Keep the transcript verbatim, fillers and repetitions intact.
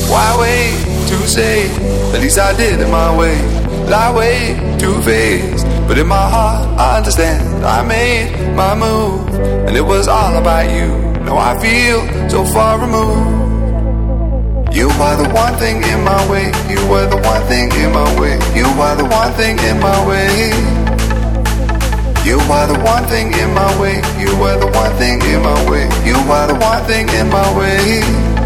Why wait to say? At least I did it my way. Lie way too faced, but in my heart I understand. I made my move, and it was all about you. Now I feel so far removed. You are the one thing in my way. You were the one thing in my way. You are the one thing in my way. You are the one thing in my way. You were the one thing in my way. You are the one thing in my way.